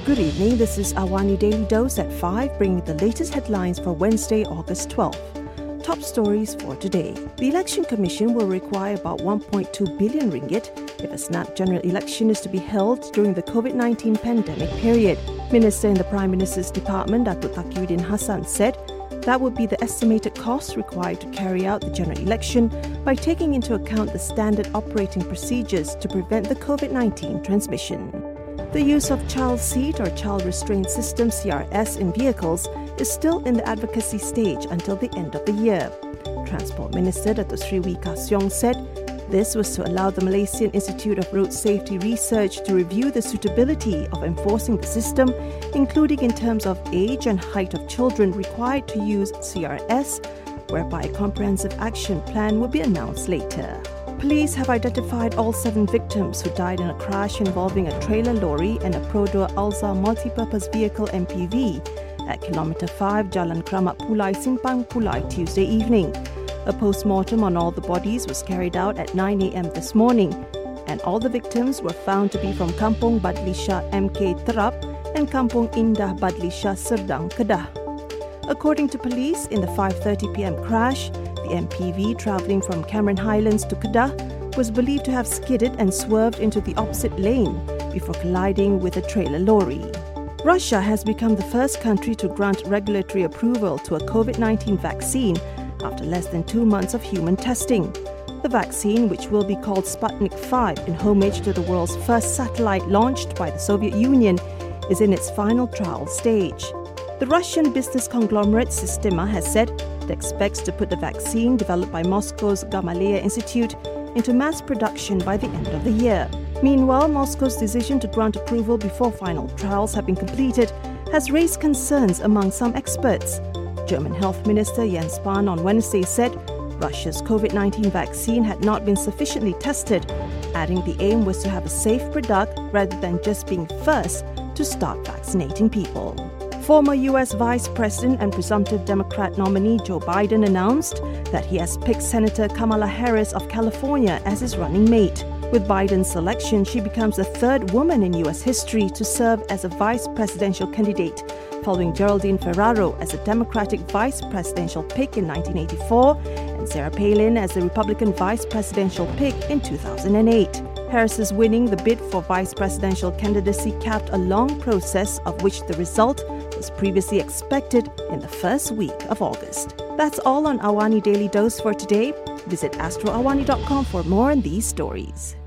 Good evening, this is Awani Daily Dose at 5, bringing the latest headlines for Wednesday, August 12th. Top stories for today. The Election Commission will require about 1.2 billion ringgit if a snap general election is to be held during the COVID-19 pandemic period. Minister in the Prime Minister's Department, Datuk Taqiyuddin Hassan, said that would be the estimated cost required to carry out the general election by taking into account the standard operating procedures to prevent the COVID-19 transmission. The use of child seat or child restraint system CRS in vehicles is still in the advocacy stage until the end of the year. Transport Minister Datuk Sri Wee Ka Siong said this was to allow the Malaysian Institute of Road Safety Research to review the suitability of enforcing the system, including in terms of age and height of children required to use CRS, whereby a comprehensive action plan will be announced later. Police have identified all 7 victims who died in a crash involving a trailer lorry and a Prodor Alza multipurpose vehicle MPV at Kilometre 5 Jalan Kramat Pulai, Simpang Pulai Tuesday evening. A post-mortem on all the bodies was carried out at 9 a.m. this morning, and all the victims were found to be from Kampung Badlisha MK Terap and Kampung Indah Badlisha Serdang, Kedah. According to police, in the 5:30 p.m. crash, the MPV travelling from Cameron Highlands to Kedah was believed to have skidded and swerved into the opposite lane before colliding with a trailer lorry. Russia has become the first country to grant regulatory approval to a COVID-19 vaccine after less than 2 months of human testing. The vaccine, which will be called Sputnik V in homage to the world's first satellite launched by the Soviet Union, is in its final trial stage. The Russian business conglomerate Sistema has said it expects to put the vaccine developed by Moscow's Gamaleya Institute into mass production by the end of the year. Meanwhile, Moscow's decision to grant approval before final trials have been completed has raised concerns among some experts. German Health Minister Jens Spahn on Wednesday said Russia's COVID-19 vaccine had not been sufficiently tested, adding the aim was to have a safe product rather than just being first to start vaccinating people. Former U.S. Vice President and presumptive Democrat nominee Joe Biden announced that he has picked Senator Kamala Harris of California as his running mate. With Biden's selection, she becomes the 3rd woman in U.S. history to serve as a vice presidential candidate, following Geraldine Ferraro as a Democratic vice presidential pick in 1984 and Sarah Palin as the Republican vice presidential pick in 2008. Harris's winning the bid for vice presidential candidacy capped a long process of which the result was previously expected in the first week of August. That's all on Awani Daily Dose for today. Visit astroawani.com for more on these stories.